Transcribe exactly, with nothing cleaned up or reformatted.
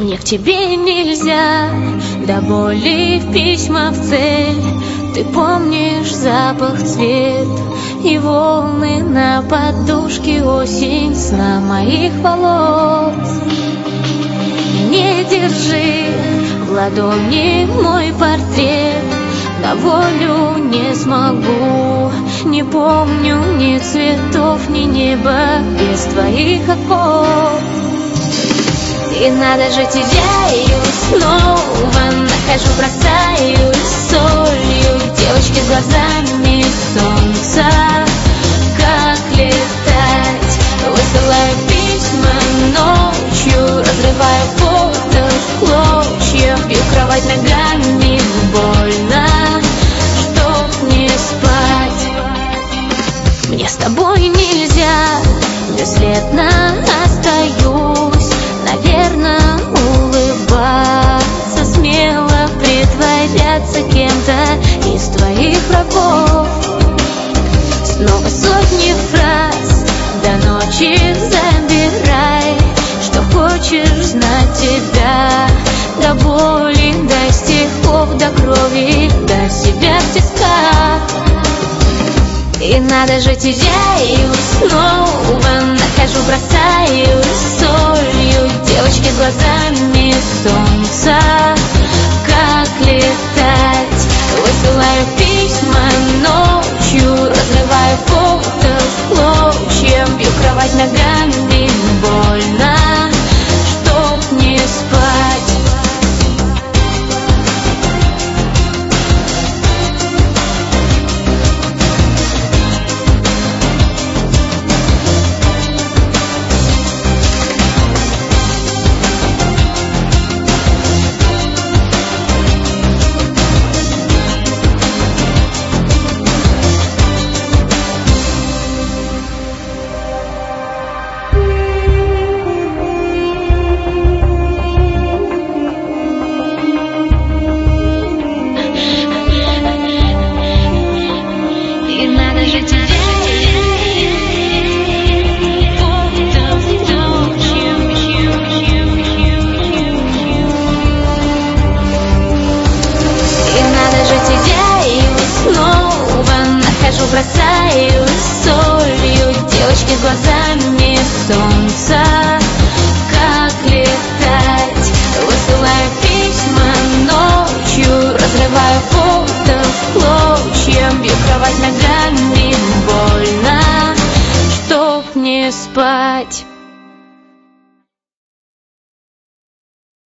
Мне к тебе нельзя, до боли в письма в цель. Ты помнишь запах, цвет и волны на подушке, осень сна моих волос. Не держи в ладони мой портрет, на волю не смогу. Не помню ни цветов, ни неба без твоих оков. И надо же теряю, снова нахожу, бросаюсь солью. Девочки с глазами солнца, как летать. Высылаю письма ночью, разрываю фото в клочья. Бью кровать ногами, больно, чтоб не спать. Мне с тобой нельзя, бесследно остаюсь. Наверное, улыбаться, смело притворяться кем-то из твоих врагов. Снова сотни фраз, до ночи забирай. Что хочешь знать тебя, до боли, до стихов, до крови, до себя в тисках. И надо же теряю, снова нахожу, бросаюсь солью. Девочки с глазами солнца, как летать. Высылаю письма ночью, разрываю фото в клочья. Бью кровать ногами, больно, чтоб не спать. Бросаюсь солью, девочки с глазами солнца, как летать. Высылаю письма ночью, разрываю фото в клочья. Бью кровать ногами, больно, чтоб не спать.